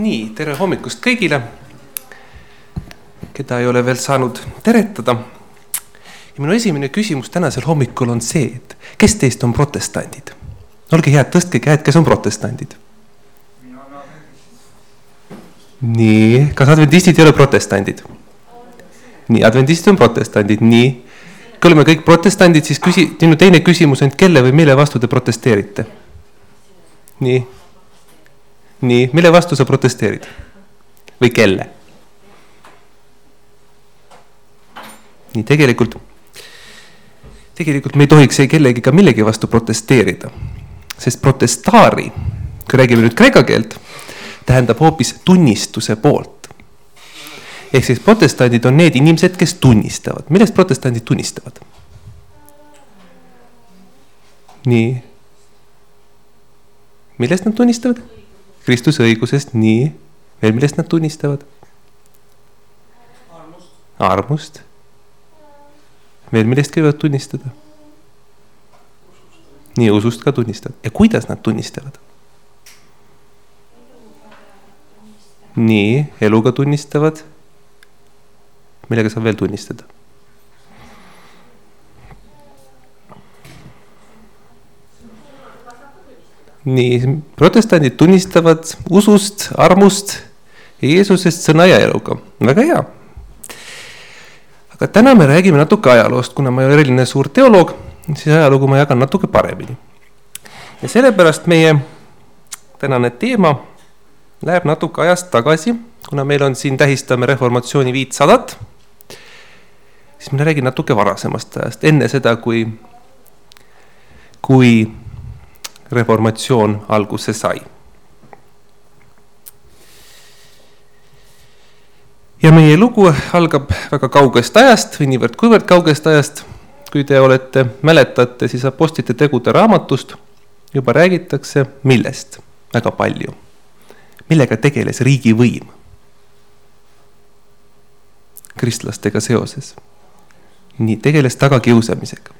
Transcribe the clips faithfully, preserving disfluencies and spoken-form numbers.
Nii, tere hommikust kõigile, keda ei ole veel saanud teretada. Ja minu esimene küsimus tänasel hommikul on see, et kes teist on protestandid? Olge head, tõstke käed, kes on protestandid? Nii, kas adventistid ei ole protestandid? Nii, adventistid on protestandid, nii. Kui oleme kõik protestandid, siis küsi, minu teine küsimus on, kelle või mille vastu te protesteerite? Nii. Nii, mille vastu sa protesteerid? Või kelle? Nii, tegelikult, tegelikult me ei tohiks ei kellegi ka millegi vastu protesteerida. Sest protestaari, kui räägime nüüd kreeka keelt, tähendab hoopis tunnistuse poolt. Ehk siis protestandid on need inimesed, kes tunnistavad. Millest protestandid tunnistavad? Nii. Millest nad tunnistavad? Kristuse õigusest, nii. Veel millest nad tunnistavad? Armust. Armust. Veel millest võivad tunnistada? Nii, usust ka tunnistavad. Ja kuidas nad tunnistavad? Nii, eluga tunnistavad. Millega saab veel tunnistada? Nii, protestandid tunnistavad usust, armust ja Jeesusest sõna ja eluga. Väga hea. Aga täna me räägime natuke ajaloost, kuna ma ei ole eriline suur teoloog, siis ajalugu ma jagan natuke paremini. Ja sellepärast meie tänane teema läheb natuke ajast tagasi, kuna meil on siin tähistame reformatsiooni viitsadat, siis me räägime natuke varasemast ajast, enne seda, kui, kui reformatsioon alguse sai. Ja meie lugu algab väga kaugest ajast või niivõrd kuivõrd kaugest ajast, kui te olete, mäletate, siis apostlite tegude raamatust juba räägitakse millest väga palju. Millega tegeles riigivõim kristlastega seoses. Nii, tegeles tagakiusamisega.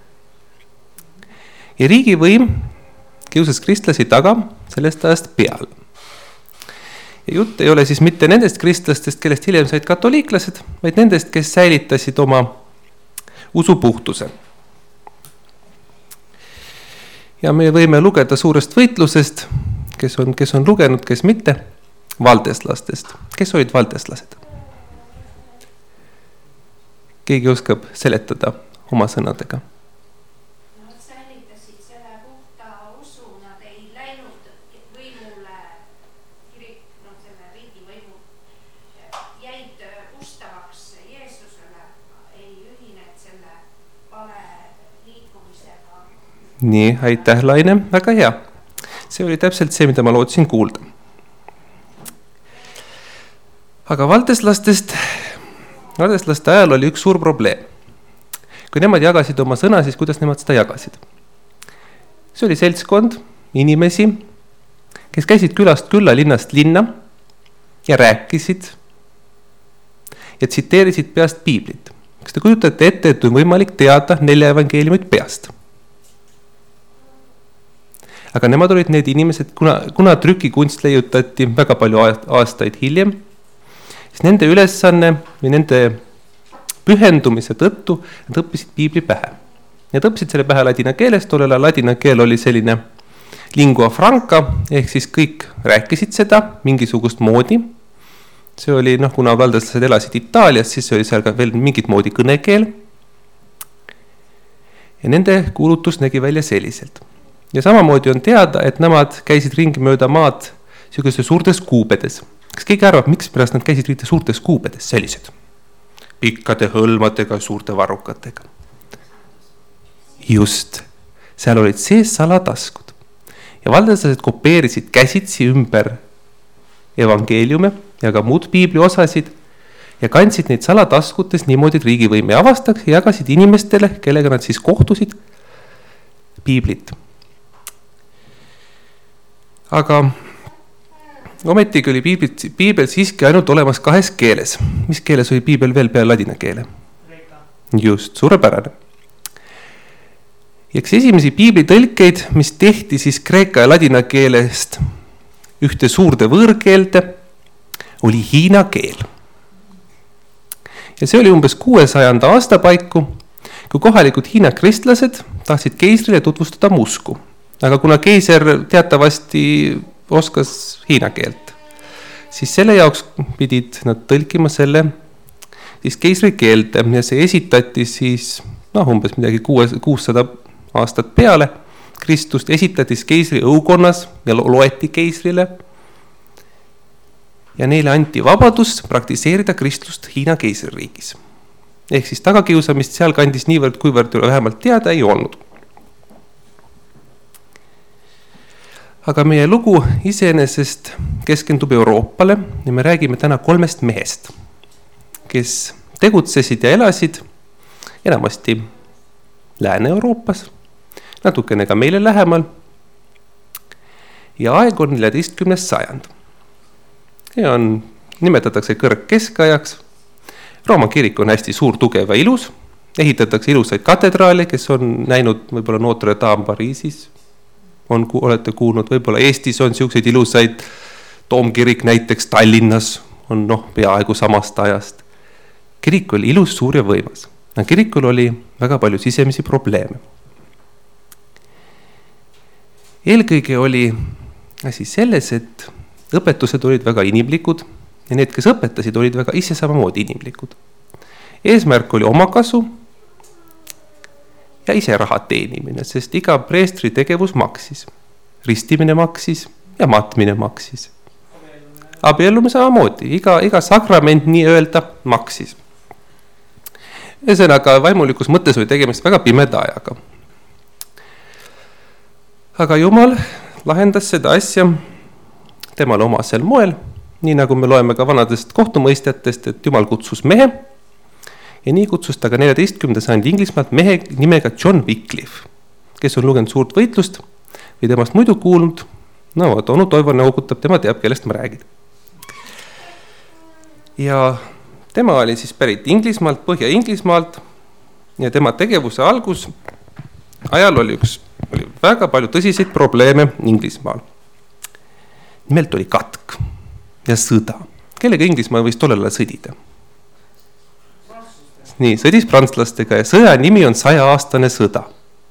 Ja riigivõim kiusas kristlasi taga sellest ajast peal. Ja jutt ei ole siis mitte nendest kristlastest, kellest hiljem said katoliiklased, vaid nendest, kes säilitasid oma usu puhtuse. Ja me võime lugeda suurest võitlusest, kes on, kes on lugenud, kes mitte, valdeslastest. Kes olid valdeslased? Keegi oskab seletada oma sõnadega. Nii, aitäh Laine, väga hea. See oli täpselt see, mida ma lootsin kuulda. Aga valdeslastest, valdeslaste ajal oli üks suur probleem. Kui nemad jagasid oma sõna, siis kuidas nemad seda jagasid? See oli seltskond, inimesi, kes käisid külast külla, linnast linna ja rääkisid ja tsiteerisid peast piiblit. Kas te kujutate ette, et on võimalik teada nelja evangeeliumit peast? Aga nemad olid need inimesed, kuna, kuna trükikunst leiutati väga palju aastaid hiljem, siis nende ülesanne või nende pühendumise tõttu nad õppisid piibli pähe. Nad õppisid selle pähe ladina keeles, tollele ladina keel oli selline lingua franca, ehk siis kõik rääkisid seda mingisugust moodi. See oli, noh, kuna valdeslased elasid Itaalias, siis oli seal ka veel mingit moodi kõnekeel. Ja nende kuulutus nägi välja selliselt. Ja samamoodi on teada, et nemad käisid ringi mööda maad sellistes suurtes kuubedes. Kas keegi arvab, miks pärast nad käisid ringi suurtes kuubedes sellised? Pikkade hõlmadega, suurte varrukatega. Just, seal olid sees salataskud. Ja valdeslased kopeerisid käsitsi ümber evangeeliume ja ka muud piibli osasid ja kandsid neid salataskutes niimoodi, et riigivõim ei avastaks ja jagasid inimestele, kellega nad siis kohtusid, piiblit. Aga ometigi oli piibel, piibel siiski ainult olemas kahes keeles. Mis keeles oli piibel veel peale ladina keele? Kreeka. Just, suurepärane. Ja eks esimesi piiblitõlkeid, mis tehti siis kreeka ja ladina keelest ühte suurde võõrkeelde, oli hiina keel. Ja see oli umbes kuuesajanda aasta paiku, kui kohalikud Hiina kristlased tahtsid keisrile tutvustada musku. Aga kuna keiser teatavasti oskas hiina keelt, siis selle jaoks pidid nad tõlkima selle siis keisri keelde ja see esitati siis noh, umbes midagi kuussada aastat peale Kristust, esitati keisri õukonnas ja loeti keisrile ja neile anti vabadus praktiseerida kristlust Hiina keisririigis. Ehk siis tagakiusamist seal kandis niivõrd, kuivõrd vähemalt teada ei olnud. Aga meie lugu iseenesest keskendub Euroopale ja me räägime täna kolmest mehest, kes tegutsesid ja elasid enamasti Lääne-Euroopas, natukene ka meile lähemal ja aeg on neljateistkümnes sajand. Ja on, nimetatakse kõrgkeskajaks. Rooma kirik on hästi suur, tugev ja ilus, ehitatakse ilusaid katedraale, kes on näinud võib-olla Notre Dame Pariisis, on, olete kuulnud, võib-olla Eestis on siukseid ilusaid, Toomkirik näiteks Tallinnas on noh, peaaegu samast ajast. Kirik oli ilus, suur ja võimas. Kirikul oli väga palju sisemisi probleeme. Eelkõige oli asi selles, et õpetused olid väga inimlikud ja need, kes õpetasid, olid väga ise samamoodi inimlikud. Eesmärk oli omakasu ja ise raha teenimine, sest iga preestri tegevus maksis. Ristimine maksis ja matmine maksis. Abiellume samamoodi, iga, iga sakrament nii öelda maksis. Ühesõnaga vaimulikus mõttes oli tegemist väga pimeda ajaga. Aga Jumal lahendas seda asja temale omasel moel, nii nagu me loeme ka vanadest kohtumõistjatest, et Jumal kutsus mehe ja nii kutsus ta ka neljateistkümnenda sajandi Inglismaalt mehe nimega John Wycliffe, kes on lugenud Suurt võitlust või temast muidu kuulnud. No, onu Toivo noogutab, tema teab, kellest ma räägin. Ja tema oli siis pärit Inglismaalt, Põhja-Inglismaalt ja tema tegevuse algus ajal oli üks oli väga palju tõsiseid probleeme Inglismaal. Nimelt oli katk ja sõda. Kellega Inglismaa võis tollele sõdida? Nii, sõdis prantslastega ja sõja nimi on sajaaastane sõda.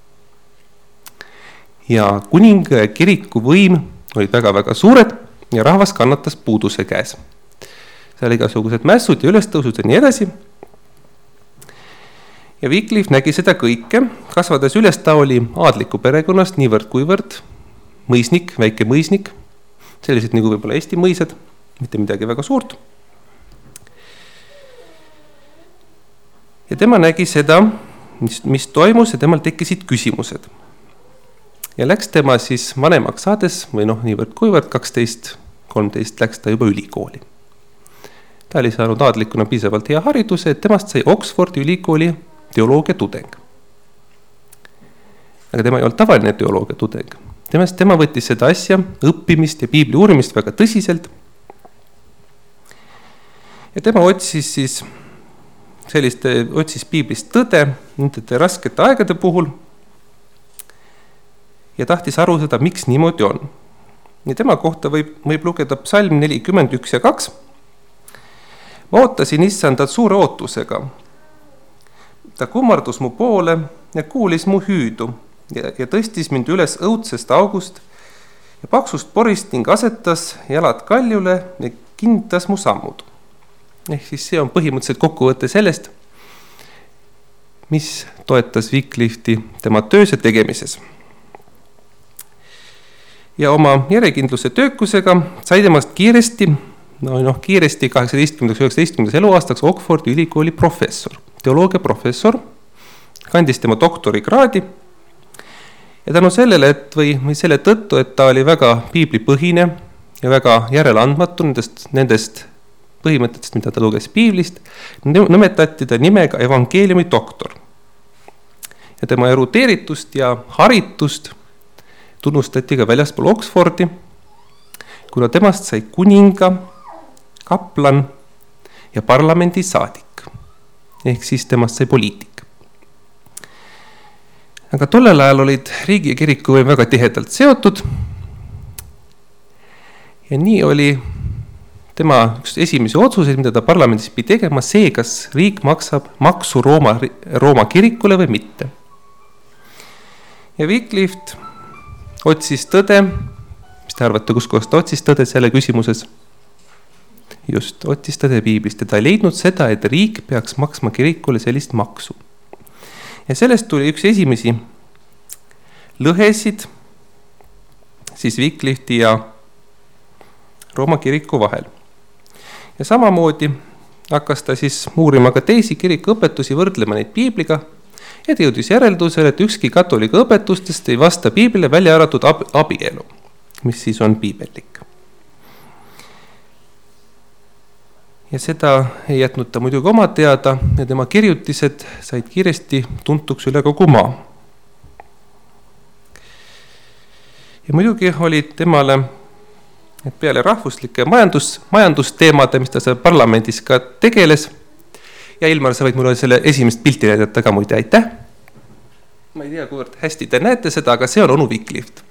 Ja kuninga ja kiriku võim olid väga-väga suured ja rahvas kannatas puuduse käes. Seal igasugused mässud ja ülestõusud ja nii edasi. Ja Wycliffe nägi seda kõike, kasvades üles ta oli aadliku perekonnast niivõrd kuivõrd, mõisnik, väike mõisnik, sellised nagu võib-olla Eesti mõisad, mitte midagi väga suurt. Ja tema nägi seda, mis, mis toimus ja temal tekkisid küsimused. Ja läks tema siis vanemaks saades, või noh, niivõrd kuivõrd, kaksteist kolmteist läks ta juba ülikooli. Ta oli saanud aadlikuna piisavalt hea hariduse, et temast sai Oxfordi ülikooli teoloogia tudeng. Aga tema ei olnud tavaline teoloogia tudeng. Temast tema võttis seda asja, õppimist ja piibli uurimist väga tõsiselt. Ja tema otsis siis selliste, otsis piiblist tõde nende raskete aegade puhul ja tahtis aru seda, miks niimoodi on. Ja tema kohta võib, võib lugeda psalm nelikümmend üks ja kaks. Ma ootasin issandat suure ootusega. Ta kummardus mu poole ja kuulis mu hüüdu ja, ja tõstis mind üles õudsest august ja paksust porist ning asetas jalad kaljule ja kinnitas mu sammud. Ehk siis see on põhimõtteliselt kokkuvõte sellest, mis toetas Wycliffe'i tema töös ja tegemises. Ja oma järjekindluse töökusega sai temast kiiresti, no, noh, kiiresti kaheksateistkümnendaks üheksateistkümnendaks eluaastaks Oxfordi ülikooli professor. Teoloogia professor, kandis tema doktorikraadi ja tänu sellele, et või, või selle tõttu, et ta oli väga piiblipõhine ja väga järeleandmatu nendest, nendest põhimõtetest, mida ta luges piiblist, nimetati ta nimega evangeeliumi doktor. Ja tema erudeeritust ja haritust tunnustati ka väljaspool Oxfordi, kuna temast sai kuninga, kaplan ja parlamendi saadik. Ehk siis temast sai poliitik. Aga tollel ajal olid riigi ja kiriku väga tihedalt seotud ja nii oli tema üks esimesi otsuseid, mida ta parlamendis pidi tegema, see, kas riik maksab maksu Rooma, Rooma kirikule või mitte. Ja Wycliffe otsis tõde, mis te arvate, kus kohast ta otsis tõde selle küsimuses? Just, otsis tõde piiblist ja ta ei leidnud seda, et riik peaks maksma kirikule sellist maksu. Ja sellest tuli üks esimesi lõhesid siis Wycliffe ja Rooma kiriku vahel. Ja samamoodi hakkas ta siis uurima ka teisi kiriku õpetusi, võrdlema neid piibliga ja ta jõudis järeldusele, et ükski katoliga õpetustest ei vasta piiblile välja arvatud ab- abielu, mis siis on piibellik. Ja seda ei jätnud ta muidugi oma teada ja tema kirjutised said kiiresti tuntuks üle kogu maa. Ja muidugi olid temale, et peale rahvuslike majandus, majandusteemade, mis ta seal parlamendis ka tegeles, ja Ilmar, sa võid mulle selle esimest pilti näidata ka muide, aitäh. Ma ei tea, kuivõrd hästi te näete seda, aga see on onu Wycliffe.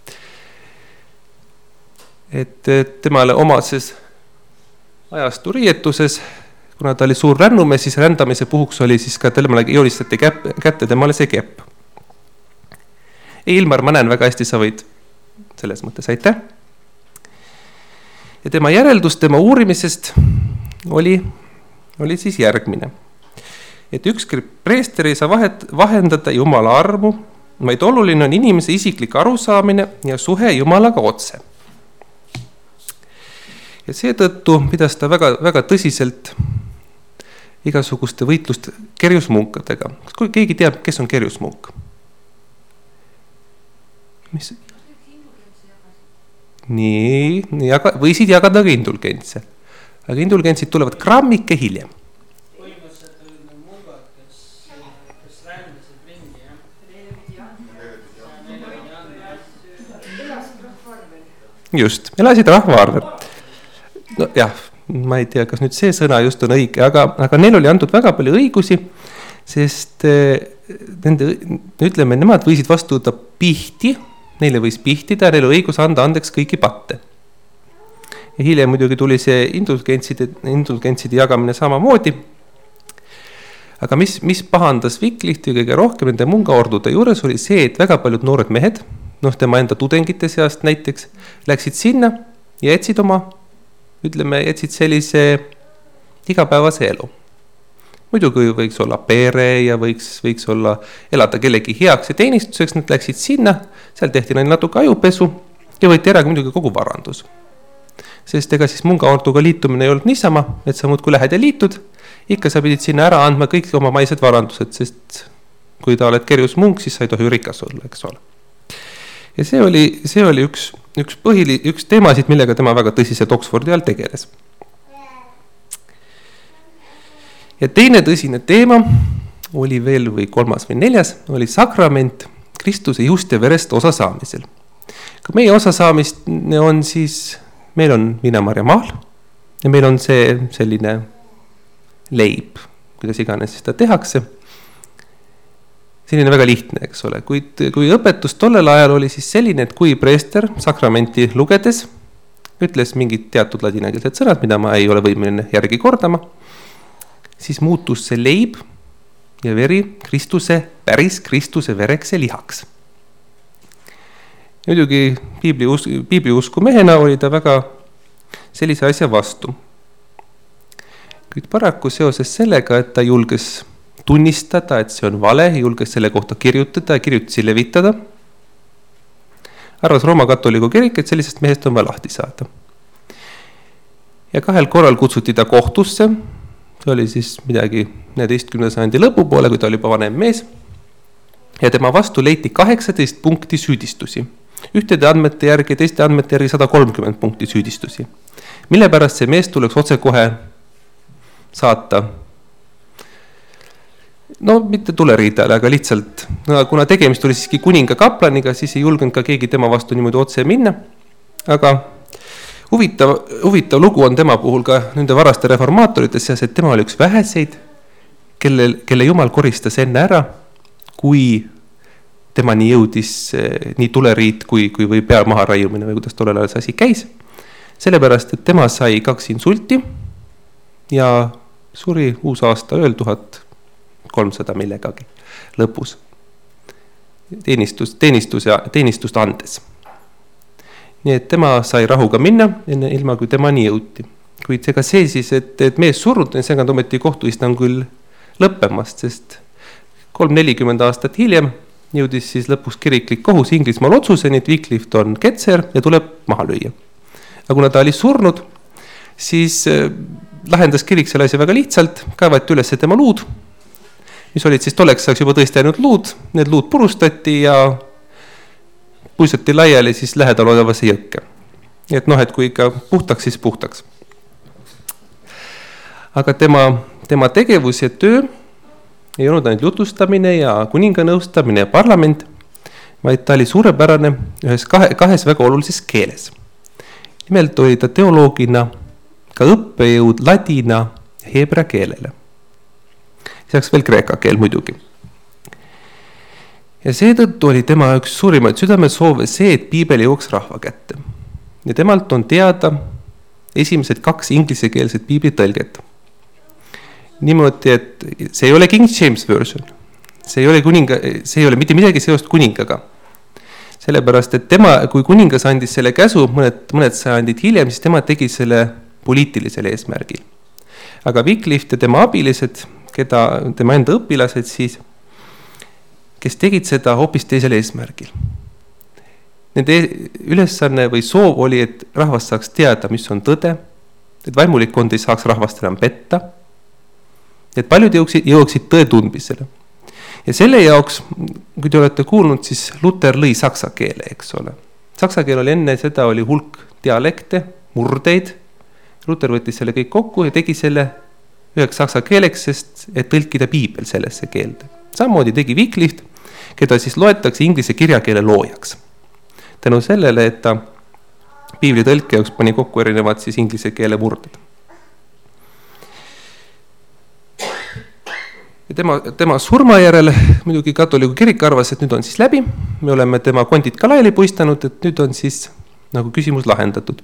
Et temale omases ajastu riietuses, kuna ta oli suur rännumees, siis rändamise puhuks oli siis ka temale joonistati käpp, kätte temale see kepp. Ilmar, ma näen väga hästi, sa võid selles mõttes, aitäh. Ja tema järeldus tema uurimisest oli, oli siis järgmine. Et ükski preester ei saa vahet, vahendada Jumala armu, vaid oluline on inimese isiklik arusaamine ja suhe Jumalaga otse. Ja seetõttu pidas ta väga, väga tõsiselt igasuguste võitlust kerjusmunkadega. Kui keegi teab, kes on kerjusmunk? Mis? Nii, jaga, võisid jagada ka indulgentse. Aga indulgentsid tulevad grammike hiljem. Põhimõtteliselt olid need mungad, kes, kes rändasid ringi, jah? Just, elasid rahva arvel. No jah, ma ei tea, kas nüüd see sõna just on õige, aga, aga neil oli antud väga palju õigusi, sest nende, ütleme, nemad võisid vastu võtta pihti, neile võis pihtida, neile õigus anda andeks kõiki patte. Ja hiljem muidugi tuli see indulgentside, indulgentside jagamine samamoodi. Aga mis, mis pahandas Wycliffe kõige rohkem nende mungaordude juures oli see, et väga paljud noored mehed, noh tema enda tudengite seast näiteks, läksid sinna ja jätsid oma, ütleme, jätsid sellise igapäevase elu. Muidugi võiks olla pere ja võiks, võiks olla elada kellegi heaks ja teenistuseks, nad läksid sinna, seal tehti neil natuke ajupesu ja võeti ära muidugi kogu varandus. Sest ega siis mungaorduga liitumine ei olnud niisama, et sa muudkui lähed ja liitud, ikka sa pidid sinna ära andma kõik oma maised varandused, sest kui ta oled kerjus munk, siis sa ei tohi rikas olla, eks ole. Ja see oli, see oli üks, üks, põhili, üks teemasid, millega tema väga tõsiselt Oxfordi all tegeles. Ja teine tõsine teema oli veel või kolmas või neljas, oli sakrament Kristuse just ja verest osa saamisel. Kui meie osa saamist on siis, meil on Viina-Marja maal ja meil on see selline leib, kuidas iganes seda tehakse. Selline väga lihtne, eks ole. Kui, kui õpetus tollel ajal oli siis selline, et kui preester sakramenti lugedes ütles mingid teatud ladinakeelsed sõnad, mida ma ei ole võimeline järgi kordama, siis muutus see leib ja veri Kristuse, päris Kristuse vereks ja lihaks. Muidugi piibli, piibli usku mehena oli ta väga sellise asja vastu. Kuid paraku seoses sellega, et ta julges tunnistada, et see on vale, julges selle kohta kirjutada ja kirjutisi levitada, arvas Rooma katoliku kirik, et sellisest mehest on vaja lahti saada. Ja kahel korral kutsuti ta kohtusse, see oli siis midagi neljateistkümnenda sajandi lõpupoole, kui ta oli juba vanem mees, ja tema vastu leiti kaheksateist punkti süüdistusi. Ühtede andmete järgi ja teiste andmete järgi sada kolmkümmend punkti süüdistusi. Mille pärast see mees tuleks otse kohe saata, no mitte tuleriidale, aga lihtsalt, no, kuna tegemist oli siiski kuninga kaplaniga, siis ei julgenud ka keegi tema vastu niimoodi otse minna. Aga huvitav, huvitav lugu on tema puhul ka nende varaste reformaatorite seas, et tema oli üks väheseid, kelle, kelle Jumal koristas enne ära, kui temani jõudis nii tuleriit kui, kui või pea maha raiumine või kuidas tollel ajal see asi käis. sellepärast, et tema sai kaks insulti ja suri uus aasta ööl tuhat kolmsada millegagi lõpus. Teenistus, teenistus ja teenistust andes. Nii et tema sai rahuga minna, enne ilma kui temani jõuti. Kuid ega see siis, et, et mees surnud, seega ometi kohtuistung küll lõppemast, sest kolm nelikümmend aastat hiljem jõudis siis lõpuks kiriklik kohus Inglismaal otsuseni, et Wycliffe on ketser ja tuleb maha lüüa. Aga kuna ta oli surnud, siis lahendas kirik selle asja väga lihtsalt, kaevati üles tema luud, mis olid siis tolleks ajaks juba tõesti ainult luud, need luud purustati ja puistati laiali siis lähedal olevasse jõkke. Et noh, et kui ikka puhtaks, siis puhtaks. Aga tema, tema tegevus ja töö ei olnud ainult jutustamine ja kuninga nõustamine ja parlament, vaid ta oli suurepärane ühes kahe, kahes väga olulises keeles. Nimelt oli ta teoloogina ka õppejõud ladina ja heebra keelele. Lisaks veel kreeka keel muidugi. Ja seetõttu oli tema üks suurimaid südamesoove see, et piibel jõuaks rahva kätte. Ja temalt on teada esimesed kaks inglisekeelset piibli tõlget. Niimoodi, et see ei ole King James version. See ei ole, kuninga, see ei ole mitte midagi seost kuningaga. Sellepärast, et tema, kui kuningas andis selle käsu mõned, mõned sajandid hiljem, siis tema tegi selle poliitilisel eesmärgil. Aga Wycliffe ja tema abilised, keda, tema enda õpilased siis, kes tegid seda hoopis teisel eesmärgil. Nende ülesanne või soov oli, et rahvas saaks teada, mis on tõde, et vaimulikkond ei saaks rahvast enam petta, et paljud jõuaksid, jõuaksid tõe tundmisele. Ja selle jaoks, kui te olete kuulnud, siis Luther lõi saksa keele, eks ole. Saksa keel oli enne seda oli hulk dialekte, murdeid. Luther võttis selle kõik kokku ja tegi selle üheks saksa keeleks, sest et tõlkida piibel sellesse keelde. Samamoodi tegi Wycliffe, keda siis loetakse inglise kirjakeele loojaks. Tänu sellele, et ta piibli tõlke jaoks pani kokku erinevad siis inglise keele murded. Ja tema, tema surma järel muidugi katoliku kirik arvas, et nüüd on siis läbi. Me oleme tema kondid ka laiali puistanud, et nüüd on siis nagu küsimus lahendatud.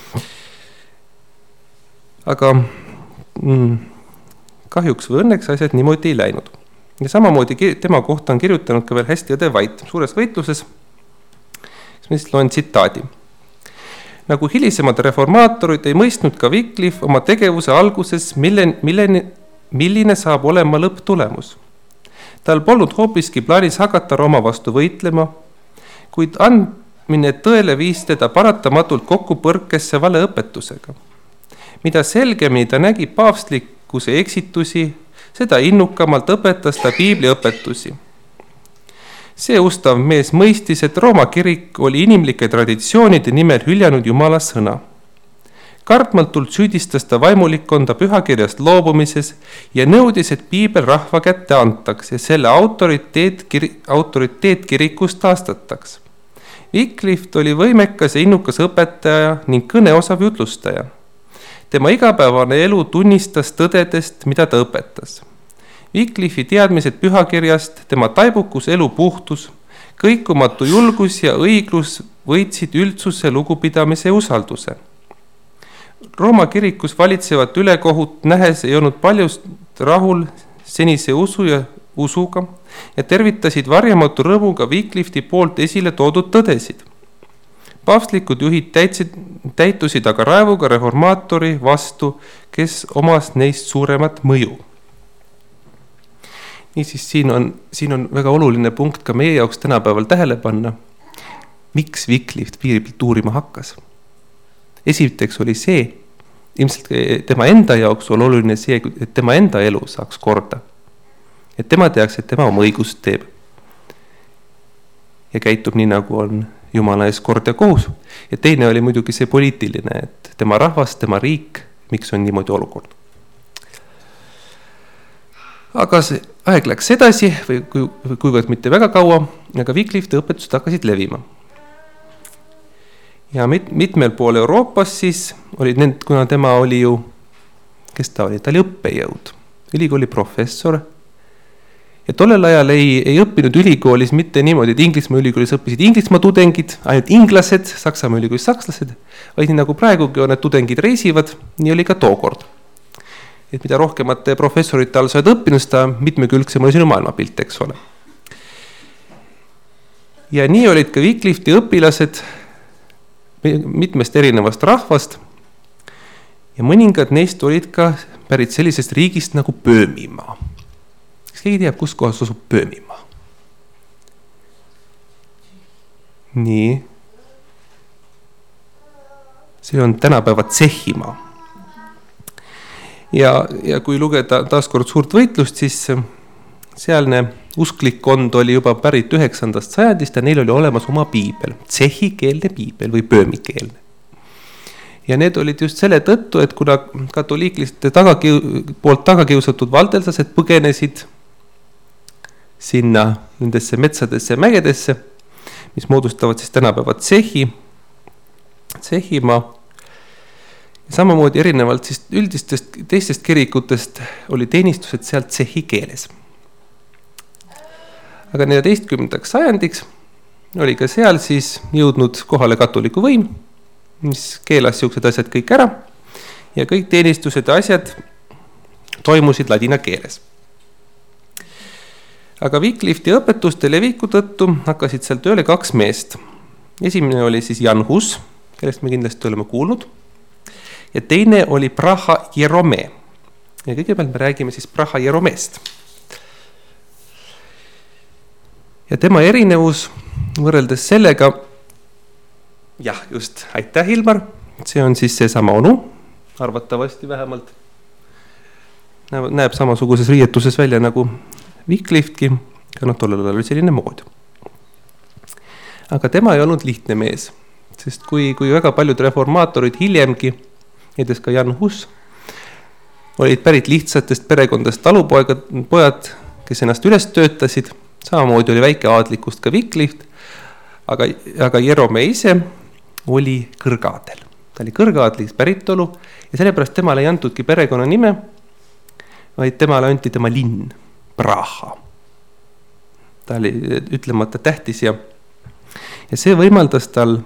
Aga mm, kahjuks või õnneks asjad niimoodi ei läinud. Ja samamoodi tema kohta on kirjutanud ka veel hästi õde Vait suures võitluses, mis loen tsitaadi. Nagu hilisemad reformaatorid ei mõistnud ka Wycliffe oma tegevuse alguses, millen, millen, milline saab olema lõpptulemus. Tal polnud hoopiski plaanis hakata Rooma vastu võitlema, kuid andmine tõele viis teda paratamatult kokku põrkesse vale õpetusega. Mida selgemini ta nägi paavstlikkuse eksitusi, seda innukamalt õpetas ta piibli õpetusi. See ustav mees mõistis, et Rooma kirik oli inimlike traditsioonide nimel hüljanud Jumala sõna. Kartmatult süüdistas ta vaimulikkonda pühakirjast loobumises ja nõudis, et piibel rahva kätte antaks ja selle autoriteet, kir, autoriteet kirikus taastataks. Wycliffe oli võimekas ja innukas õpetaja ning kõneosav jutlustaja. Tema igapäevane elu tunnistas tõdedest, mida ta õpetas. Wycliffe'i teadmised pühakirjast, tema taibukus elu puhtus, kõikumatu julgus ja õiglus võitsid üldsuse lugupidamise ja usalduse. Rooma kirikus valitsevat ülekohut nähes ei olnud paljust rahul senise usu ja usuga ja tervitasid varjamatu rõõmuga Wycliffe'i poolt esile toodud tõdesid. Paavstlikud juhid täitsid, täitusid aga raevuga reformaatori vastu, kes omas neist suuremat mõju. Niisiis, siin on, siin on väga oluline punkt ka meie jaoks tänapäeval tähele panna, miks Wycliffe piiblit uurima hakkas. Esiteks oli see, ilmselt tema enda jaoks oli oluline see, et tema enda elu saaks korda. Et tema teaks, et tema oma õigust teeb. Ja käitub nii, nagu on Jumala ees kord ja kohus. Ja teine oli muidugi see poliitiline, et tema rahvas, tema riik, miks on niimoodi olukord. Aga see aeg läks edasi või kuivõrd mitte väga kaua, aga Wycliffe õpetused hakkasid levima. Ja mit, mitmel pool Euroopas siis olid need, kuna tema oli ju, kes ta oli, ta oli õppejõud, ülikooli professor Ja tollel ajal ei, ei õppinud ülikoolis mitte niimoodi, et Inglismaa ülikoolis õppisid Inglismaa tudengid, ainult inglased, Saksamaa ülikoolis sakslased, vaid nii nagu praegugi on, et tudengid reisivad, nii oli ka tookord. Et mida rohkemate professorite all sa oled õppinud, seda mitmekülgsem oli sinu maailmapilt, eks ole. Ja nii olid ka Wycliffi õpilased mitmest erinevast rahvast ja mõningad neist olid ka pärit sellisest riigist nagu Böömimaa. Kas keegi teab, kus kohas asub Böömimaa? Nii. See on tänapäeva Tšehhimaa. Ja, ja kui lugeda taaskord suurt võitlust, siis sealne usklikkond oli juba pärit üheksandast sajandist ja neil oli olemas oma piibel, tšehhikeelne piibel või böömikeelne. Ja need olid just selle tõttu, et kuna katoliikliste tagakiu, poolt tagakiusatud valdelsased põgenesid sinna nendesse metsadesse ja mägedesse, mis moodustavad siis tänapäeva Tšehhi, Tšehhimaa. Samamoodi erinevalt siis üldistest teistest kirikutest oli teenistused seal tšehhi keeles. Aga neljateistkümnendaks sajandiks oli ka seal siis jõudnud kohale katoliku võim, mis keelas siuksed asjad kõik ära ja kõik teenistused ja asjad toimusid ladina keeles. Aga Wycliffi õpetuste leviku tõttu hakkasid seal tööle kaks meest. Esimene oli siis Jan Hus, kellest me kindlasti oleme kuulnud, ja teine oli Praha Jerome. Ja kõigepealt me räägime siis Praha Jeromest. Ja tema erinevus võrreldes sellega, jah, just, aitäh Ilmar, see on siis see sama onu, arvatavasti vähemalt, näeb, näeb samasuguses riietuses välja nagu Wycliffki, aga noh, tollel oli selline mood. Aga tema ei olnud lihtne mees, sest kui, kui väga paljud reformaatorid hiljemgi, näiteks ka Jan Hus, olid pärit lihtsatest perekondast talupoegad, pojad, kes ennast üles töötasid, samamoodi oli väike aadlikust ka Wycliff, aga, aga Jerome ise oli kõrgaadel. Ta oli kõrgaadlis päritolu ja sellepärast temale ei antudki perekonna nime, vaid temale anti tema linn, Praha. Ta oli ütlemata tähtis ja, ja see võimaldas tal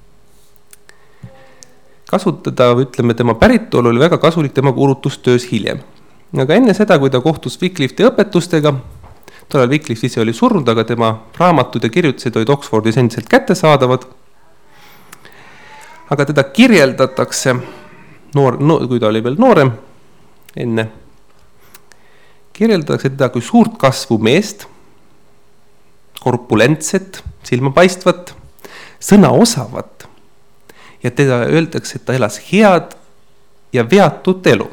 kasutada, ütleme, tema päritolu oli väga kasulik tema kuulutustöös hiljem. Aga enne seda, kui ta kohtus Wycliffi õpetustega, tollal Wycliff ise oli surnud, aga tema raamatud ja kirjutised olid Oxfordis endiselt kättesaadavad. Aga teda kirjeldatakse, noor, no, kui ta oli veel noorem, enne, kirjeldatakse teda kui suurt kasvu meest, korpulentset, silmapaistvat, sõnaosavat ja teda öeldakse, et ta elas head ja veatut elu.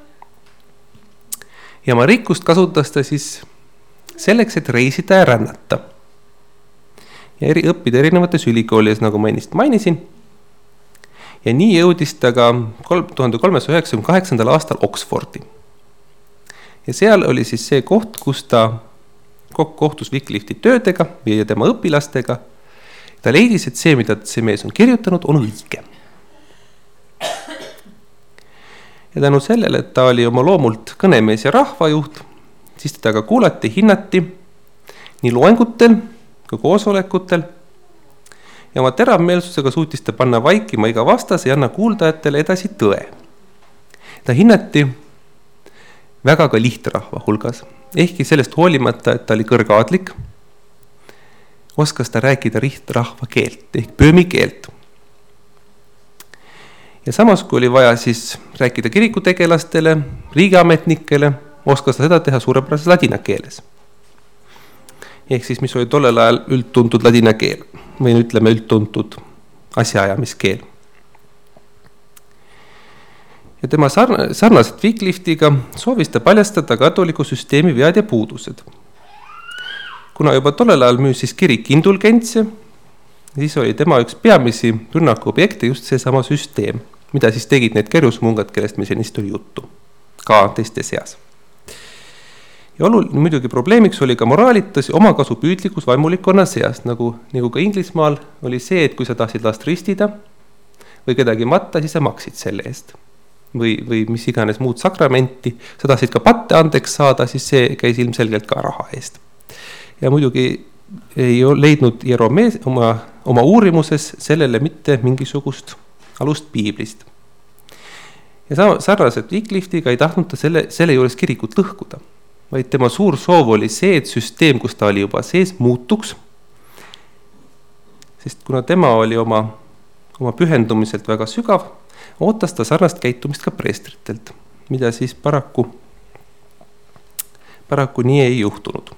Ja oma rikkust kasutas ta siis selleks, et reisida ja rännata. Ja eri, õppida erinevates ülikoolides, nagu ma ennist mainisin. Ja nii jõudis ta ka tuhat kolmsada üheksakümne kaheksandal aastal Oxfordi. Ja seal oli siis see koht, kus ta kohtus Wycliffi töödega ja tema õpilastega. Ta leidis, et see, mida see mees on kirjutanud, on õige. Ja tänu sellele, et ta oli oma loomult kõnemees ja rahvajuht, siis teda ka kuulati, hinnati nii loengutel kui koosolekutel ja oma teravmeelsusega suutis ta panna vaikima iga vastase ja anna kuuldajatele edasi tõe. Ta hinnati väga ka lihtrahva hulgas, ehkki sellest hoolimata, et ta oli kõrgaadlik, oskas ta rääkida lihtrahva keelt ehk böömi keelt. Ja samas, kui oli vaja siis rääkida kirikutegelastele, riigiametnikele, oskas ta seda teha suurepärases ladina keeles. Ehk siis, mis oli tollel ajal üldtuntud ladina keel, või ütleme üldtuntud asjaajamiskeel. Ja tema sarnaselt Wycliffiga soovis ta paljastada katoliku süsteemi vead ja puudused. Kuna juba tollel ajal müüs siis kirik indulgentse, siis oli tema üks peamisi rünnaku objekte just see sama süsteem, mida siis tegid need kerjusmungad, kellest me senist oli juttu, ka teiste seas. Ja oluline muidugi probleemiks oli ka moraalitas ja omakasu püüdlikus vaimulikkonna seas, nagu, nagu ka Inglismaal oli see, et kui sa tahtsid last ristida või kedagi matta, siis sa maksid selle eest. või, või mis iganes muud sakramenti, sa tahtsid ka patte andeks saada, siis see käis ilmselgelt ka raha eest. Ja muidugi ei leidnud Jerome oma, oma uurimuses sellele mitte mingisugust alust piiblist. Ja sarnaselt Wycliffiga ei tahtnud ta selle, selle juures kirikut lõhkuda, vaid tema suur soov oli see, et süsteem, kus ta oli juba sees, muutuks. Sest kuna tema oli oma, oma pühendumiselt väga sügav, ootas ta sarnast käitumist ka preestritelt, mida siis paraku, paraku nii ei juhtunud.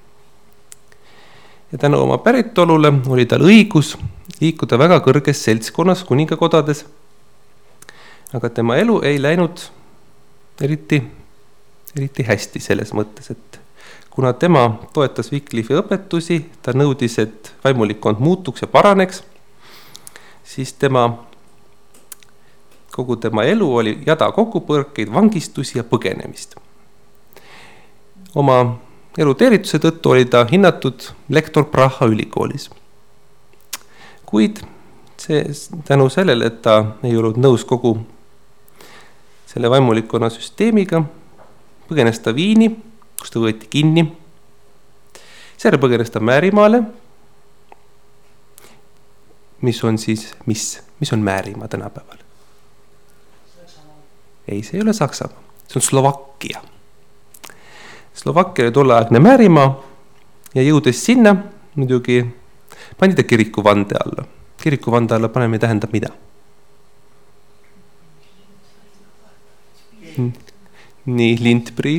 Ja tänu oma päritolule oli tal õigus liikuda väga kõrges seltskonnas kuningakodades, aga tema elu ei läinud eriti, eriti hästi selles mõttes, et kuna tema toetas Wycliffi õpetusi, ta nõudis, et vaimulikkond muutuks ja paraneks, siis tema, kogu tema elu oli jada kokkupõrkeid, vangistusi ja põgenemist. Oma erudeerituse tõttu oli ta hinnatud lektor Praha ülikoolis. Kuid see, tänu sellele, et ta ei olnud nõus kogu selle vaimulikkonna süsteemiga, põgenes ta Viini, kus ta võeti kinni. Seejärel põgenes ta Määrimaale, mis on siis, mis, mis on Määrimaa tänapäeval? Ei, see ei ole Saksamaa, see on Slovakkia. Slovakkia oli tolleaegne Määrimaa ja jõudes sinna muidugi pandi ta kiriku vande alla. Kiriku vande alla paneme tähendab mida? Nii, Lindbri.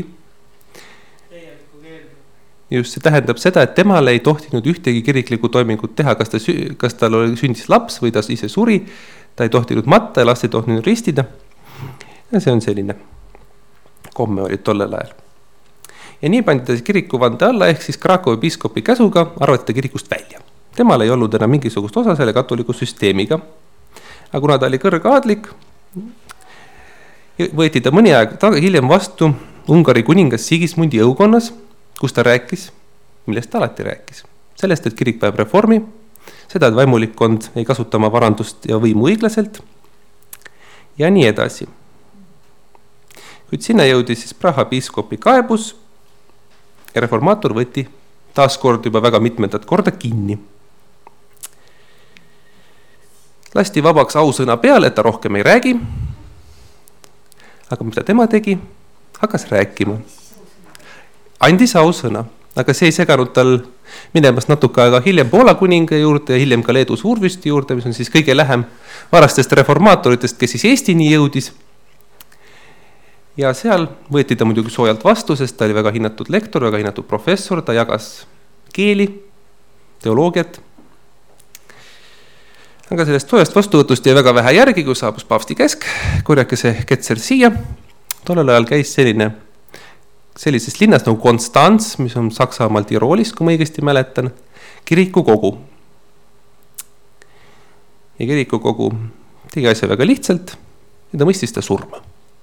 Just see tähendab seda, et temale ei tohtinud ühtegi kiriklikku toimingut teha, kas, ta, kas tal oli sündis laps või ta ise suri, ta ei tohtinud matta ja last ei tohtinud ristida. Ja see on selline komme oli tollel ajal. Ja nii pandi ta kiriku vande alla, ehk siis Krakowi piiskopi käsuga arvati ta kirikust välja. Temal ei olnud enam mingisugust osa selle katoliku süsteemiga. Aga kuna ta oli kõrgaadlik, võeti ta mõni aeg taga hiljem vastu Ungari kuningas Sigismundi jõukonnas, kus ta rääkis, millest ta alati rääkis. Sellest, et kirik päev reformi, seda, et vaimulikkond ei kasuta oma varandust ja võimu õiglaselt ja nii edasi. Kuid sinna jõudis siis Praha piiskopi kaebus ja reformaator võeti taaskord juba väga mitmendat korda kinni. Lasti vabaks ausõna peale, et ta rohkem ei räägi, aga mida tema tegi, hakkas rääkima. Andis ausõna, aga see ei seganud tal minemas natuke aega hiljem Poola kuninga juurde ja hiljem ka Leedu suurvüsti juurde, mis on siis kõige lähem varastest reformaatoritest, kes siis Eestini jõudis. Ja seal võeti ta muidugi soojalt vastu, sest ta oli väga hinnatud lektor, väga hinnatud professor, ta jagas keeli, teoloogiat. Aga sellest soojast vastuvõtust jäi väga vähe järgi, kui saabus paavsti käsk, korjake see ketser siia. Tollel ajal käis selline sellises linnas nagu Konstanz, mis on Saksamaal Tiroolis, kui ma õigesti mäletan, kirikukogu. Ja kirikukogu tegi asja väga lihtsalt ja ta mõistis ta surma.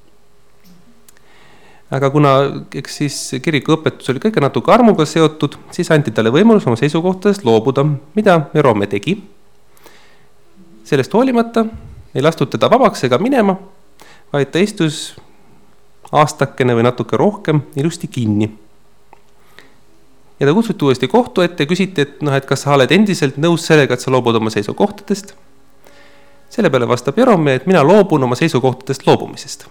Aga kuna eks siis kirikuõpetus oli kõige natuke armuga seotud, siis anti talle võimalus oma seisukohtadest loobuda, mida Jerome tegi. Sellest hoolimata ei lastud teda vabaks ega minema, vaid ta istus aastakene või natuke rohkem ilusti kinni. Ja ta kutsuti uuesti kohtu ette ja küsiti, et, noh, et kas sa oled endiselt nõus sellega, et sa loobud oma seisukohtadest. Selle peale vastab Jerome, et mina loobun oma seisukohtadest loobumisest.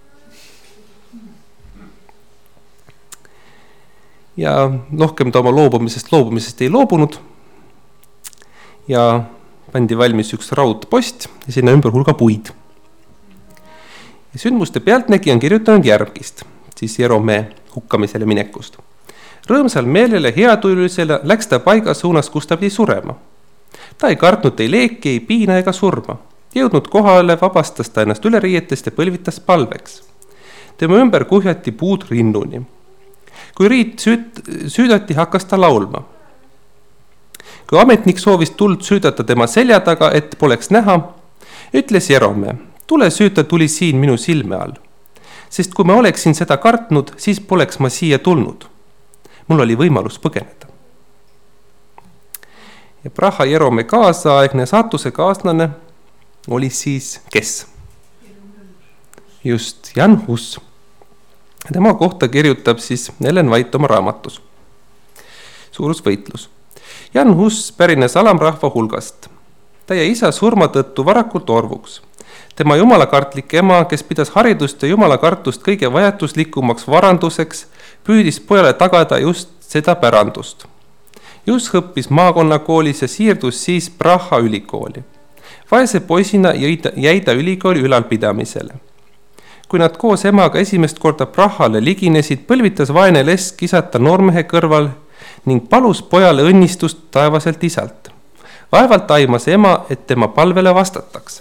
Ja rohkem ta oma loobumisest loobumisest ei loobunud ja pandi valmis üks raudpost ja sinna ümber hulga puid. Ja sündmuste pealtnägi on kirjutanud järgist, siis Jerome hukkamisele minekust. Rõõmsal meelele heatujulisele läks ta paiga suunas, kus ta pidi surema. Ta ei kartnud ei leeki, ei piina ega surma. Jõudnud kohale vabastas ta ennast üleriietest ja põlvitas palveks. Tema ümber kuhjati puud rinnuni. Kui riit süüt, süüdati, hakkas ta laulma. Kui ametnik soovis tuld süüdata tema selja taga, et poleks näha, ütles Jerome, tule süüta tuli siin minu silme all. Sest kui ma oleksin seda kartnud, siis poleks ma siia tulnud. Mul oli võimalus põgeneda. Ja Praha Jerome kaasaegne saatuse kaaslane oli siis kes? just Jan Hus. Tema kohta kirjutab siis Ellen White oma raamatus Suurus võitlus. Jan Hus pärines alamrahva hulgast. Ta jäi isa surma tõttu varakult orvuks. Tema jumalakartlik ema, kes pidas haridust ja jumalakartust kõige vajatuslikumaks varanduseks, püüdis pojale tagada just seda pärandust. Jus õppis maakonnakoolis ja siirdus siis Praha ülikooli. Vaese poisina jäi ta ülikooli ülalpidamisele. Kui nad koos emaga esimest korda Prahale liginesid, põlvitas vaene lesk isata noormehe kõrval ning palus pojale õnnistust taevaselt isalt. Vaevalt aimas ema, et tema palvele vastatakse.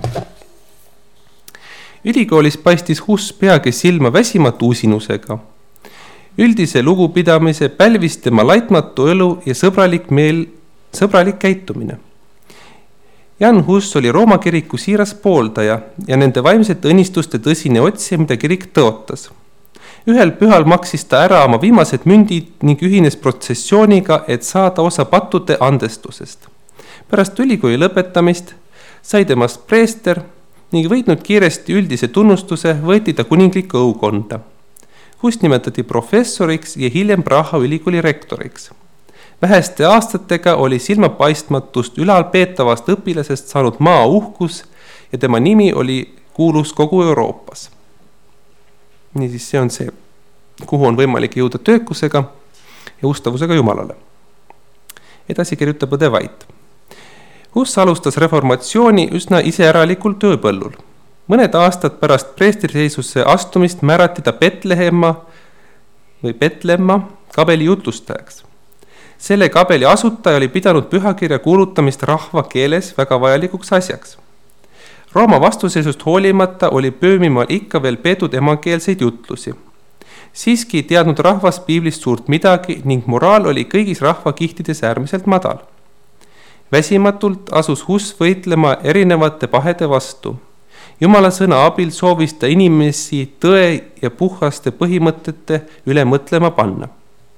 Ülikoolis paistis Hus peagi silma väsimatu usinusega. Üldise lugupidamise pälvis tema laitmatu õlu ja sõbralik meel, sõbralik käitumine. Jan Hus oli Rooma kiriku siiras pooldaja ja nende vaimsete õnnistuste tõsine otsija, mida kirik tõotas. Ühel pühal maksis ta ära oma viimased mündid ning ühines protsessiooniga, et saada osa pattude andestusest. Pärast ülikooli lõpetamist sai temast preester ning võitnud kiiresti üldise tunnustuse, võeti ta kuninglikku õukonda. Hus nimetati professoriks ja hiljem Praha ülikooli rektoriks. Väheste aastatega oli silmapaistmatust ülalpeetavast õpilasest saanud maa uhkus ja tema nimi oli kuulus kogu Euroopas. Niisiis see on see, kuhu on võimalik jõuda töökusega ja ustavusega Jumalale. Edasi kirjutab õde White. Hus alustas reformatsiooni üsna iseäralikul tööpõllul. Mõned aastad pärast preestriseisusse astumist määrati ta Betlehemma või Betlemma kabeli jutlustajaks. Selle kabeli asutaja oli pidanud pühakirja kuulutamist rahva keeles väga vajalikuks asjaks. Rooma vastuseisust hoolimata oli Pöömimaal ikka veel peetud emakeelseid jutlusi. Siiski teadnud rahvas piiblist suurt midagi ning moraal oli kõigis rahvakihtides äärmiselt madal. Väsimatult asus Hus võitlema erinevate pahede vastu. Jumala sõna abil soovis ta inimesi tõe ja puhaste põhimõtete üle mõtlema panna.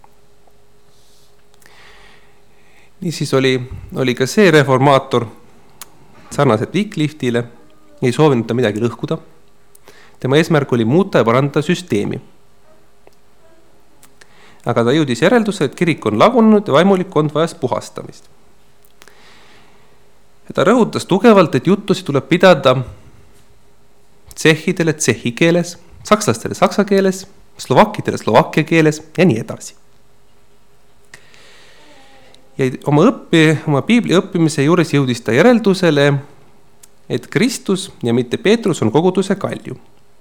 Niisiis oli, oli ka see reformaator sarnaselt Wycliftile, ei soovinud ta midagi lõhkuda. Tema eesmärk oli muuta ja parandada süsteemi. Aga ta jõudis järelduse, et kirik on lagunud ja vaimulik kond vajas puhastamist. Ja ta rõhutas tugevalt, et juttusi tuleb pidada tsehhidele tsehhi keeles, sakslastele saksa keeles, slovakkidele slovakkia keeles ja nii edasi. Ja oma, õppi, oma piibli õppimise juures jõudis ta järeldusele, et Kristus ja mitte Peetrus on koguduse kalju.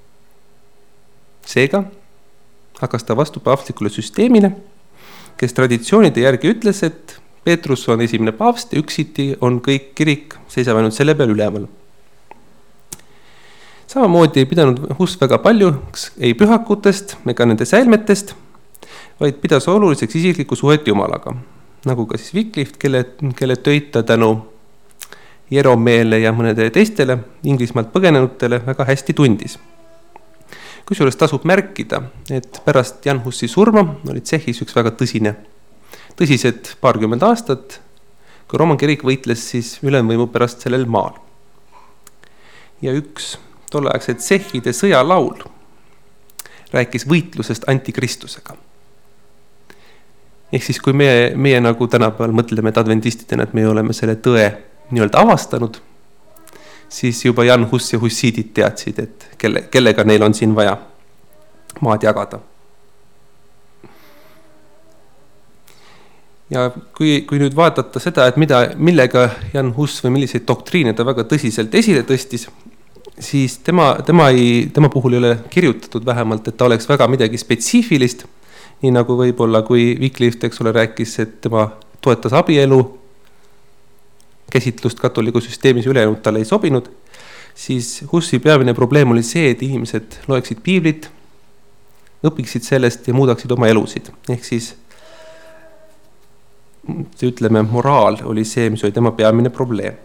Seega hakkas ta vastu paavstlikule süsteemile, kes traditsioonide järgi ütles, et Peetrus on esimene paavst ja üksiti on kõik kirik, seisab ainult selle peal üleval. Samamoodi ei pidanud Hus väga palju ei pühakutest ega nende säilmetest, vaid pidas oluliseks isiklikku suhet Jumalaga, nagu ka siis Wycliffe, kelle, kelle töid ta tänu Jeromeele ja mõnede teistele Inglismaalt põgenenutele väga hästi tundis. Kusjuures tasub märkida, et pärast Jan Husi surma oli tsehhis üks väga tõsine, tõsised paarkümmend aastat, kui Rooma kirik võitles siis ülemvõimu pärast sellel maal. Ja üks tolleaegsed tsehhide sõjalaul rääkis võitlusest antikristusega. Ehk siis kui meie, meie nagu tänapäeval mõtleme, et adventistidena, et me oleme selle tõe nii-öelda avastanud, siis juba Jan Hus ja hussiidid teadsid, et kelle, kellega neil on siin vaja maad jagada. Ja kui, kui nüüd vaadata seda, et mida, millega Jan Hus või milliseid doktriine ta väga tõsiselt esile tõstis, siis tema, tema, ei, tema puhul ei ole kirjutatud vähemalt, et ta oleks väga midagi spetsiifilist, nii nagu võib-olla kui Wycliffe, eks ole, rääkis, et tema toetas abielu käsitlust katoliku süsteemis ülejäänud talle ei sobinud, siis Husi peamine probleem oli see, et inimesed loeksid piiblit, õpiksid sellest ja muudaksid oma elusid. Ehk siis ütleme, moraal oli see, mis oli tema peamine probleem.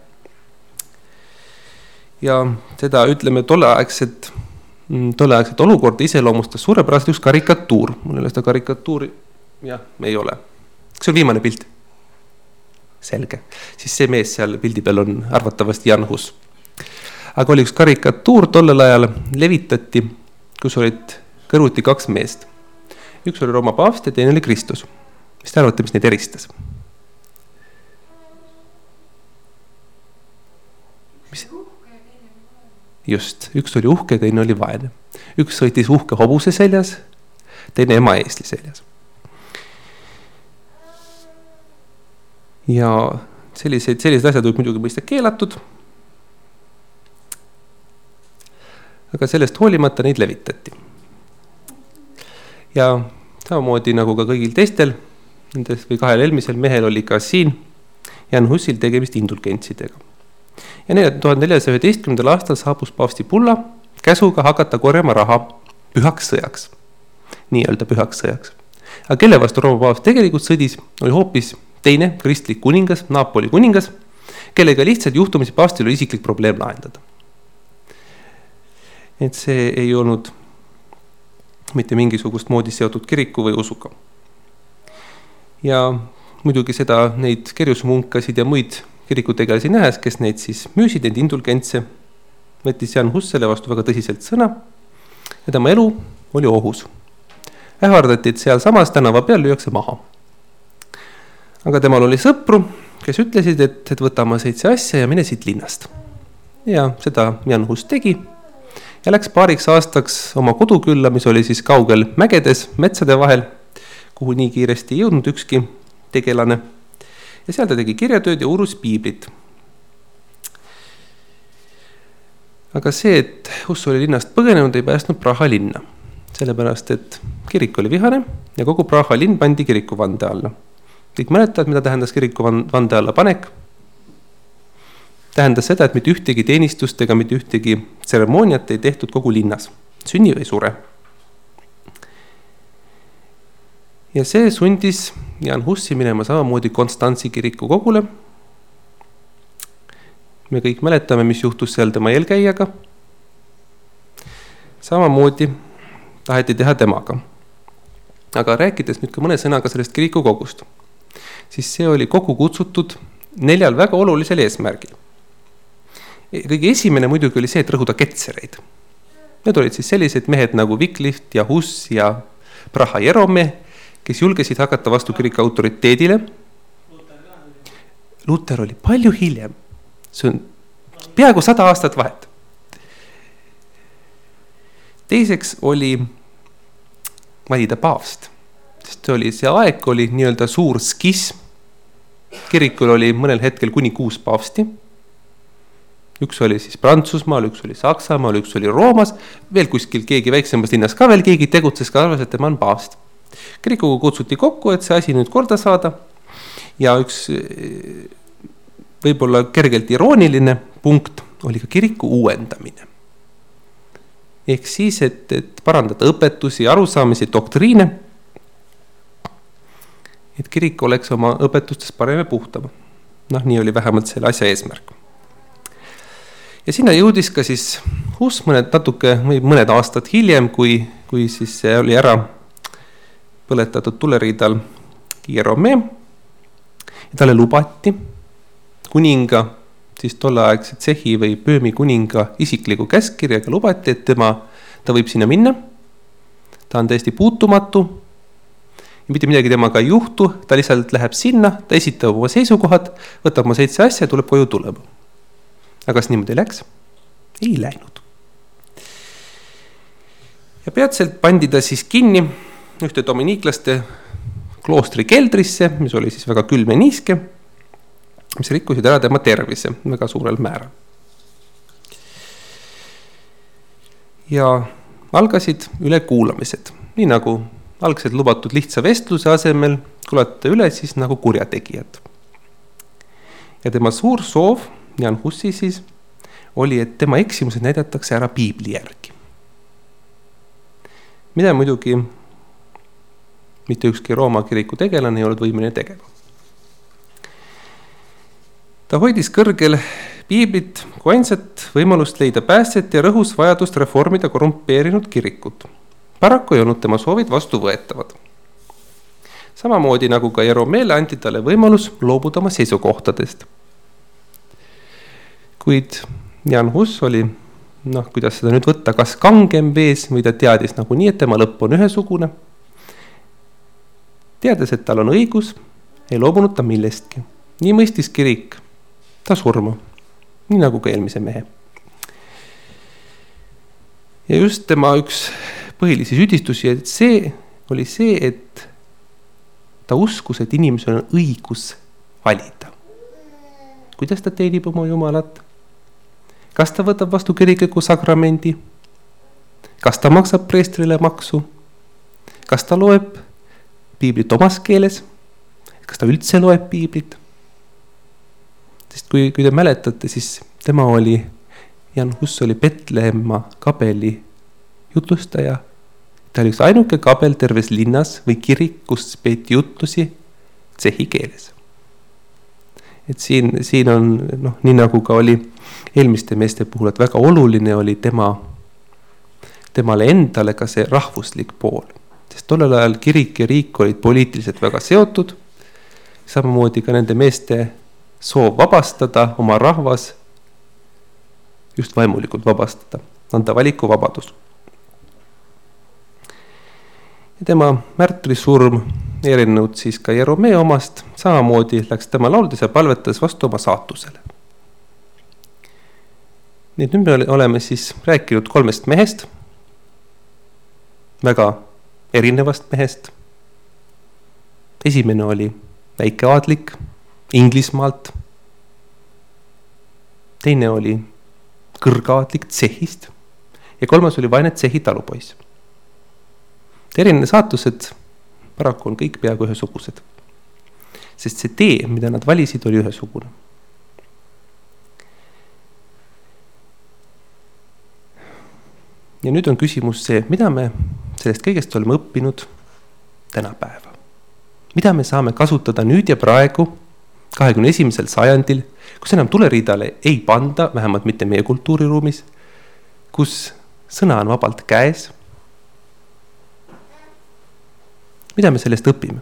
Ja seda ütleme tolleaegset, tolleaegset olukorda iseloomustas suurepäraselt üks karikatuur. Mul ei ole seda karikatuuri, jah, ei ole. See on viimane pilt. Selge. Siis see mees seal pildi peal on arvatavasti Jan Hus. aga oli üks karikatuur tollel ajal, levitati, kus olid kõrvuti kaks meest. Üks oli Rooma paavst ja teine oli Kristus. Mis te arvate, mis neid eristas? Mis? Just, üks oli uhke, teine oli vaene. Üks sõitis uhke hobuse seljas, teine ema eesli seljas. Ja sellised, sellised asjad võib muidugi mõista keelatud, aga sellest hoolimata neid levitati. Ja samamoodi nagu ka kõigil teistel, nendes või kahel eelmisel mehel oli ka siin Jan Hussil tegemist indulgentsidega. Ja tuhande neljasaja üheteistkümnendal aastal saabus paavsti Pulla käsuga hakata korjama raha pühaks sõjaks, nii-öelda pühaks sõjaks. Aga kelle vastu Rooma paavst tegelikult sõdis, oli hoopis teine kristlik kuningas, Napoli kuningas, kellega lihtsalt juhtumisi paavstil oli isiklik probleem lahendada. Et see ei olnud mitte mingisugust moodi seotud kiriku või usuga. Ja muidugi seda neid kerjusmunkasid ja muid kirikutegelasi nähes, kes neid siis müüsid, neid indulgentse, võttis Jan Hus selle vastu väga tõsiselt sõna ja tema elu oli ohus. Ähvardati, et seal samas tänava peal lüüakse maha. Aga temal oli sõpru, kes ütlesid, et, et võtame seitse asja ja mine siit linnast. Ja seda Jan Hus tegi ja läks paariks aastaks oma kodukülla, mis oli siis kaugel mägedes, metsade vahel, kuhu nii kiiresti ei jõudnud ükski tegelane. Ja seal ta tegi kirjatööd ja uurus piiblit. Aga see, et Hus oli linnast põgenenud, ei päästnud Praha linna. Sellepärast, et kirik oli vihane ja kogu Praha linn pandi kiriku vande alla. Kõik mäletavad, mida tähendas kiriku vande alla panek. Tähendas seda, et mitte ühtegi teenistust ega mitte ühtegi tseremooniat ei tehtud kogu linnas. Sünni või sure. Ja see sundis Jan Hussi minema samamoodi Konstantsi kiriku kogule. Me kõik mäletame, mis juhtus seal tema eelkäijaga. Samamoodi taheti teha temaga. Aga rääkides nüüd ka mõne sõnaga sellest kiriku kogust, siis see oli kokku kutsutud neljal väga olulisel eesmärgil. Kõige esimene muidugi oli see, et rõhuda ketsereid. Need olid siis sellised mehed nagu Wycliffe ja Hus ja Praha Jerome, kes julgesid hakata vastu kiriku autoriteedile. Luther oli palju hiljem. See on peaaegu sada aastat vahet. Teiseks oli valida paavst. Sest oli, see aeg oli nii-öelda suur skism. Kirikul oli mõnel hetkel kuni kuus paavsti. Üks oli siis Prantsusmaal, üks oli Saksamaal, üks oli Roomas, veel kuskil keegi väiksemas linnas ka veel keegi tegutses, ka arvas, et tema on paavst. Kirikuga kutsuti kokku, et see asi nüüd korda saada ja üks võib-olla kergelt irooniline punkt oli ka kiriku uuendamine. Ehk siis, et, et parandada õpetusi, arusaamisi, doktriine, et kirik oleks oma õpetustes parem ja puhtama. Noh, nii oli vähemalt selle asja eesmärk. Ja sinna jõudis ka siis Hus mõned natuke või mõned aastad hiljem, kui, kui siis see oli ära põletatud tuleriidal Jerome. Ja talle lubati kuninga, siis tolleaegse Tšehhi või Pöömi kuninga isikliku käskkirjaga lubati, et tema, ta võib sinna minna. Ta on täiesti puutumatu. Ja mitte midagi temaga ei juhtu, ta lihtsalt läheb sinna, ta esitab oma seisukohad, võtab oma seitse asja ja tuleb koju tulema. Aga kas niimoodi läks? Ei läinud. Ja peatselt pandi ta siis kinni ühte dominiiklaste kloostri keldrisse, mis oli siis väga külm ja niiske, mis rikkusid ära tema tervise väga suurel määral. Ja algasid ülekuulamised, nii nagu algselt lubatud lihtsa vestluse asemel kuulata üle siis nagu kurjategijad. Ja tema suur soov Jan Hussi siis oli, et tema eksimused näidatakse ära piibli järgi. Mida muidugi mitte ükski Rooma kiriku tegelane ei olnud võimeline tegema. Ta hoidis kõrgel piiblit kui ainsat võimalust leida päästet ja rõhus vajadust reformida korrumpeerinud kirikut. Paraku ei olnud tema soovid vastu võetavad. Samamoodi nagu ka Jeromele anti talle võimalus loobuda oma seisukohtadest. Kuid Jan Hus oli, noh, kuidas seda nüüd võtta, kas kangem vees või ta teadis nagunii, et tema lõpp on ühesugune. Teades, et tal on õigus, ei loobunud ta millestki. Nii mõistis kirik ta surma, nii nagu ka eelmise mehe. Ja just tema üks põhilisi süüdistusi, et see oli see, et ta uskus, et inimesel on õigus valida. Kuidas ta teenib oma Jumalat? Kas ta võtab vastu kirikliku sakramendi? Kas ta maksab preestrile maksu? Kas ta loeb piiblit omas keeles? Kas ta üldse loeb piiblit? Sest kui, kui te mäletate, siis tema oli, Jan Hus oli Betlehemma kabeli jutlustaja. Ta oli üks ainuke kabel terves linnas või kirik, kus peeti jutlusi tsehi keeles. Et siin, siin on, noh, nii nagu ka oli eelmiste meeste puhul, et väga oluline oli tema, temale endale ka see rahvuslik pool. Sest tollel ajal kirik ja riik olid poliitiliselt väga seotud, samamoodi ka nende meeste soov vabastada oma rahvas, just vaimulikult vabastada, anda valikuvabadus. Ja tema märtrisurm erinenud siis ka Jeromee omast, samamoodi läks tema lauldes ja palvetas vastu oma saatusele. Nii, nüüd me oleme siis rääkinud kolmest mehest, väga erinevast mehest. Esimene oli väikeaadlik Inglismaalt, teine oli kõrgaadlik tsehist ja kolmas oli vaene tsehi talupoiss. Erinevad saatused paraku on kõik peaaegu ühesugused, sest see tee, mida nad valisid, oli ühesugune. Ja nüüd on küsimus see, mida me sellest kõigest oleme õppinud tänapäeva. Mida me saame kasutada nüüd ja praegu, kahekümne esimesel sajandil, kus enam tuleriidale ei panda, vähemalt mitte meie kultuuriruumis, kus sõna on vabalt käes. Mida me sellest õpime?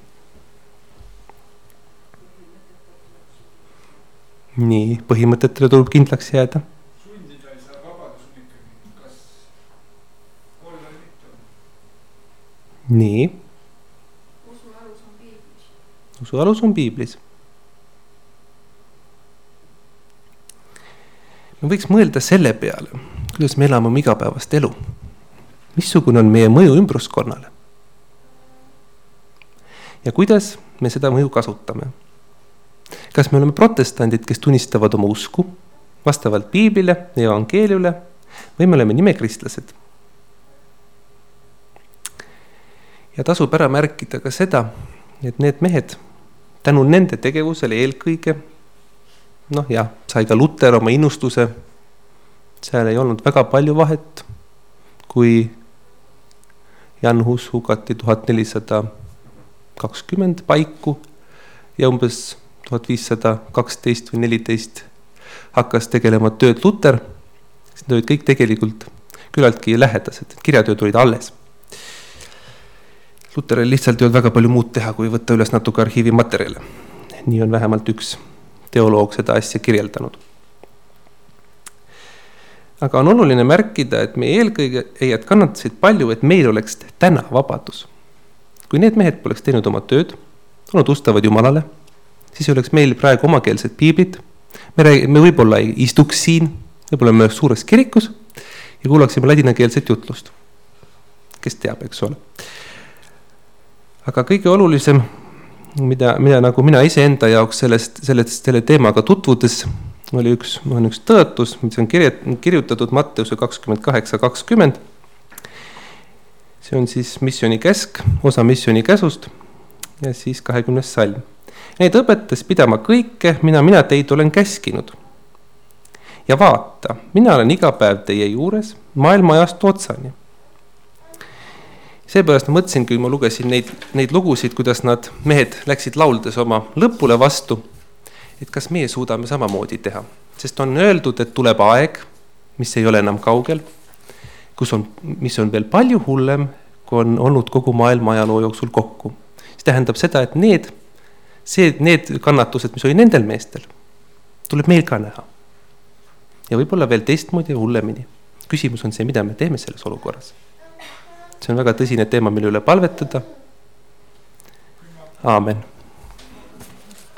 Nii, põhimõtetele tuleb kindlaks jääda. Sundida ei saa, vabadus on ikkagi, kas olla või mitte. Nii. Usu alus on piiblis. Usu alus on piiblis. Me võiks mõelda selle peale, kuidas me elame oma igapäevast elu. Missugune on meie mõju ümbruskonnale? Ja kuidas me seda mõju kasutame? Kas me oleme protestandid, kes tunnistavad oma usku vastavalt piiblile ja evangeeliule, või me oleme nimekristlased? Ja tasub ära märkida ka seda, et need mehed tänu nende tegevusele eelkõige, noh jah, sai ka Luter oma innustuse, seal ei olnud väga palju vahet, kui Jan Hus hukati tuhat nelisada kakskümmend paiku ja umbes tuhat viissada kaksteist või neliteist hakkas tegelema tööd Luter, siis need olid kõik tegelikult küllaltki lähedased, kirjatööd olid alles. Luteril lihtsalt ei olnud väga palju muud teha, kui võtta üles natuke arhiivi materjale. Nii on vähemalt üks teoloog seda asja kirjeldanud. Aga on oluline märkida, et meie eelkõigejad kannatasid palju, et meil oleks täna vabadus. Kui need mehed poleks teinud oma tööd, olnud ustavad Jumalale, siis oleks meil praegu omakeelsed piiblid. Me, räägi, me võib-olla ei istuks siin, võib-olla me oleks suures kirikus ja kuulaksime ladinakeelset jutlust. Kes teab, eks ole. Aga kõige olulisem, mida, mida nagu mina ise enda jaoks sellest, sellest selle teemaga tutvudes, oli üks, on üks tõotus, mis on kirjutatud Matteuse kakskümmend kaheksa kakskümmend. See on siis missiooni käsk, osa missiooni käsust ja siis kahekümnes salm. Neid õpetas pidama kõike, mida mina teid olen käskinud. Ja vaata, mina olen iga päev teie juures maailma ajast otsani. Seepärast ma mõtlesin, kui ma lugesin neid, neid lugusid, kuidas nad mehed läksid lauldes oma lõpule vastu, et kas meie suudame samamoodi teha. Sest on öeldud, et tuleb aeg, mis ei ole enam kaugel, kus on, mis on veel palju hullem, kui on olnud kogu maailma ajaloo jooksul kokku. See tähendab seda, et need, see, need kannatused, mis oli nendel meestel, tuleb meil ka näha. ja võib-olla veel teistmoodi ja hullemini. Küsimus on see, mida me teeme selles olukorras. See on väga tõsine teema, mille üle palvetada. Aamen.